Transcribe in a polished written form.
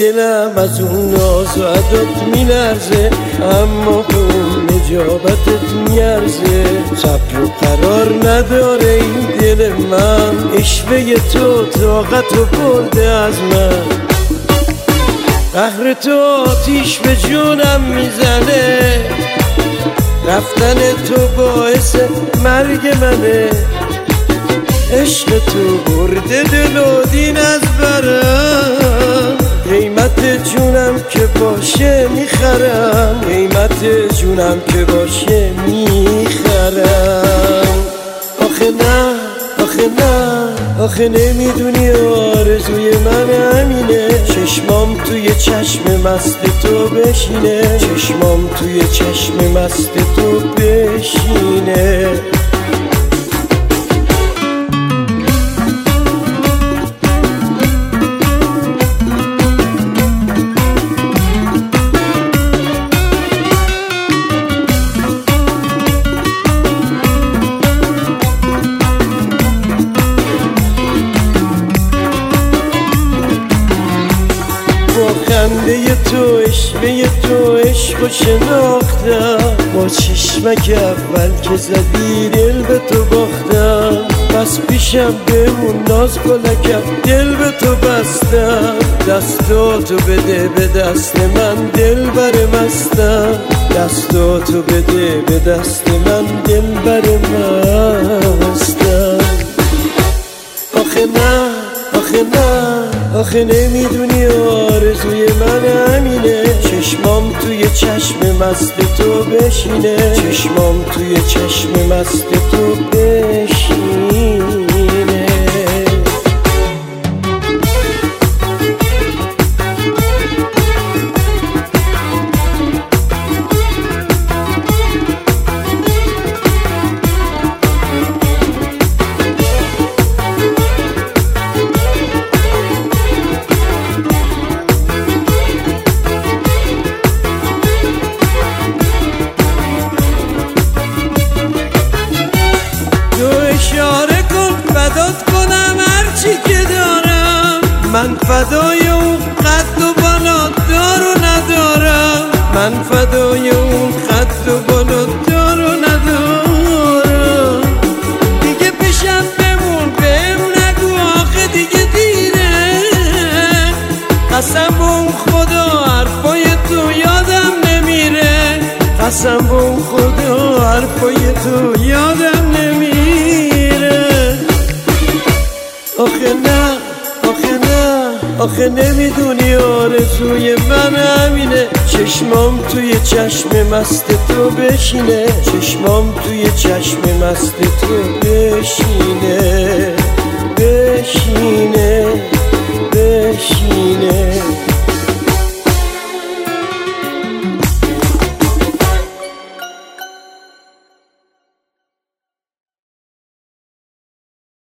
دلم از اون ناز و عدات میلرزه، اما به اون نجابتت میارزه. صبر و قرار نداره این دل من، عشوه تو طاقت و برده از من. قهر تو آتیش به جونم میزنه، رفتن تو باعث مرگ منه. عشق تو برده دل و دین از برم، قیمت جونم که باشه میخرم، قیمت جونم که باشه میخرم. آخه نه آخه نه آخه نمیدونی آرزوی من همینه، چشمام توی چشم مست تو بشینه، چشمام توی چشم مست تو بشینه. خنده تو عشقه تو عشق و شناختم، با چشمک اول که زدی دل به تو باختم. بس پیشم بمون ناز کلکم، دل به تو بستم. دستاتو بده به دست من دل بر مستم، دستاتو بده به دست من دل بر مستم. آخه نه آخه نه آخه نمیدونی آرزوی من همینه، چشمام توی چشم مست تو بشینه، چشمام توی چشم مست تو بشینه. اشاره کن فدات کنم هرچی که دارم، من فدای اون قد و بالا دار و ندارم، من فدای اون قد و بالا دار و ندارم. دیگه پیشم بمون بهم نگو آخه دیگه دیره، قسم به اون خدا حرفای تو یادم نمیره، قسم به اون خدا حرفای تو یادم نمیره. آخه نه آخه نه آخه نمیدونی آرزوی من همینه، چشمام توی چشم مست تو بشینه، چشمام توی چشم مست تو بشینه.